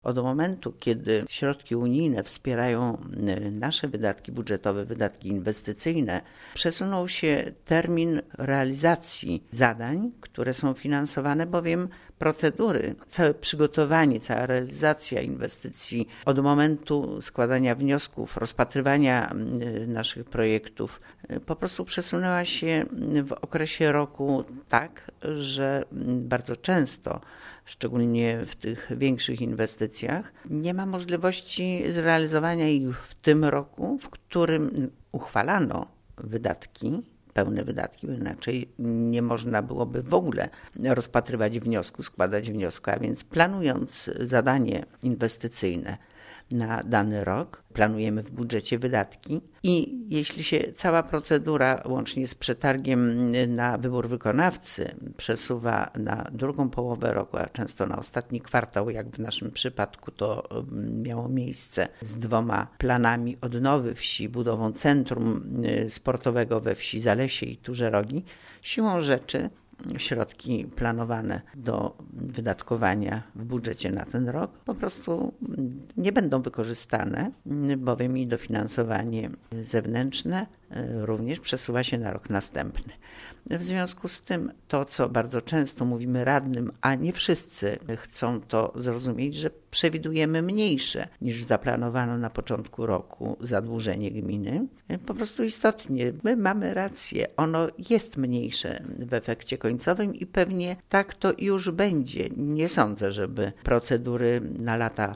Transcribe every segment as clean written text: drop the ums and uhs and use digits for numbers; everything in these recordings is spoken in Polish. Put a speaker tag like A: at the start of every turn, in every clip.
A: Od momentu, kiedy środki unijne wspierają nasze wydatki budżetowe, wydatki inwestycyjne, przesunął się termin realizacji zadań, które są finansowane, bowiem procedury, całe przygotowanie, cała realizacja inwestycji od momentu składania wniosków, rozpatrywania naszych projektów po prostu przesunęła się w okresie roku tak, że bardzo często, szczególnie w tych większych inwestycjach, nie ma możliwości zrealizowania ich w tym roku, w którym uchwalano wydatki, pełne wydatki, bo inaczej nie można byłoby w ogóle rozpatrywać wniosku, składać wniosku, a więc planując zadanie inwestycyjne na dany rok, planujemy w budżecie wydatki i jeśli się cała procedura łącznie z przetargiem na wybór wykonawcy przesuwa na drugą połowę roku, a często na ostatni kwartał, jak w naszym przypadku to miało miejsce z 2 planami odnowy wsi, budową centrum sportowego we wsi Zalesie i Turze Rogi, siłą rzeczy środki planowane do wydatkowania w budżecie na ten rok po prostu nie będą wykorzystane, bowiem i dofinansowanie zewnętrzne również przesuwa się na rok następny. W związku z tym to, co bardzo często mówimy radnym, a nie wszyscy chcą to zrozumieć, że przewidujemy mniejsze niż zaplanowano na początku roku zadłużenie gminy. Po prostu istotnie, my mamy rację, ono jest mniejsze w efekcie końcowym i pewnie tak to już będzie. Nie sądzę, żeby procedury na lata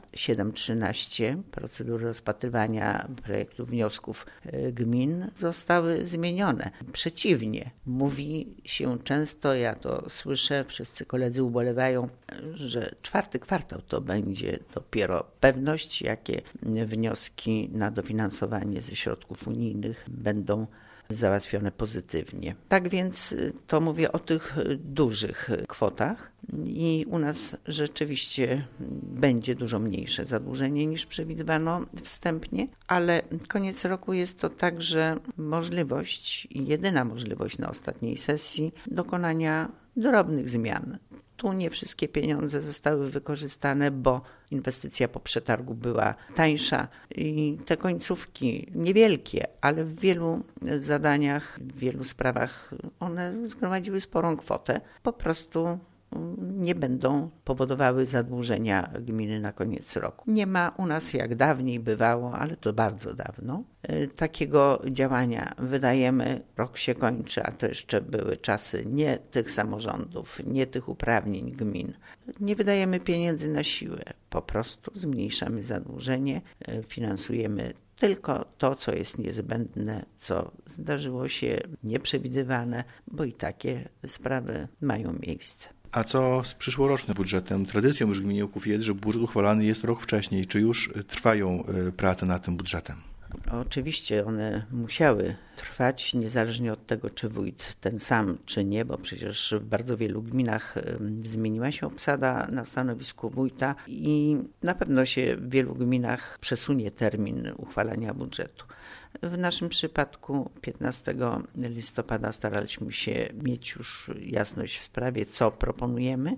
A: 7-13, procedury rozpatrywania projektów, wniosków gmin zostały zmienione. Przeciwnie, mówi się często, ja to słyszę, wszyscy koledzy ubolewają, że 4 kwartał to będzie dopiero pewność, jakie wnioski na dofinansowanie ze środków unijnych będą załatwione pozytywnie. Tak więc to mówię o tych dużych kwotach i u nas rzeczywiście będzie dużo mniejsze zadłużenie niż przewidywano wstępnie, ale koniec roku jest to także możliwość, jedyna możliwość na ostatniej sesji dokonania drobnych zmian. Tu nie wszystkie pieniądze zostały wykorzystane, bo inwestycja po przetargu była tańsza i te końcówki niewielkie, ale w wielu zadaniach, w wielu sprawach one zgromadziły sporą kwotę. Po prostu nie będą powodowały zadłużenia gminy na koniec roku. Nie ma u nas, jak dawniej bywało, ale to bardzo dawno, takiego działania. Wydajemy, rok się kończy, a to jeszcze były czasy nie tych samorządów, nie tych uprawnień gmin. Nie wydajemy pieniędzy na siłę, po prostu zmniejszamy zadłużenie, finansujemy tylko to, co jest niezbędne, co zdarzyło się nieprzewidywane, bo i takie sprawy mają miejsce.
B: A co z przyszłorocznym budżetem? Tradycją już w gminie Łuków jest, że budżet uchwalany jest rok wcześniej. Czy już trwają prace nad tym budżetem?
A: Oczywiście one musiały trwać, niezależnie od tego, czy wójt ten sam, czy nie, bo przecież w bardzo wielu gminach zmieniła się obsada na stanowisku wójta i na pewno się w wielu gminach przesunie termin uchwalania budżetu. W naszym przypadku 15 listopada staraliśmy się mieć już jasność w sprawie, co proponujemy.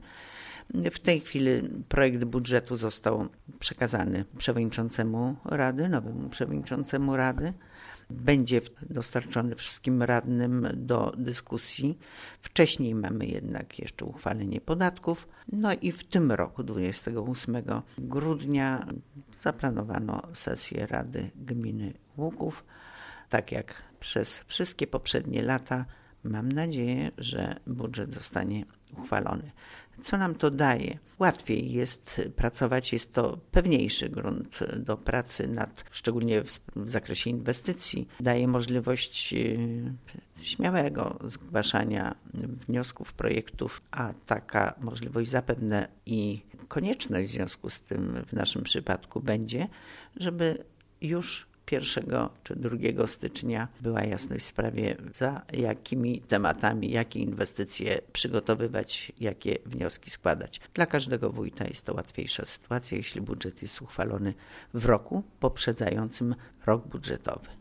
A: W tej chwili projekt budżetu został przekazany przewodniczącemu Rady, nowemu przewodniczącemu Rady. Będzie dostarczony wszystkim radnym do dyskusji. Wcześniej mamy jednak jeszcze uchwalenie podatków. No i w tym roku, 28 grudnia, zaplanowano sesję Rady Gminy Łuków. Tak jak przez wszystkie poprzednie lata, mam nadzieję, że budżet zostanie uchwalony. Co nam to daje? Łatwiej jest pracować, jest to pewniejszy grunt do pracy szczególnie w zakresie inwestycji. Daje możliwość śmiałego zgłaszania wniosków, projektów, a taka możliwość zapewne i konieczność w związku z tym w naszym przypadku będzie, żeby już 1 czy 2 stycznia była jasność w sprawie, za jakimi tematami, jakie inwestycje przygotowywać, jakie wnioski składać. Dla każdego wójta jest to łatwiejsza sytuacja, jeśli budżet jest uchwalony w roku poprzedzającym rok budżetowy.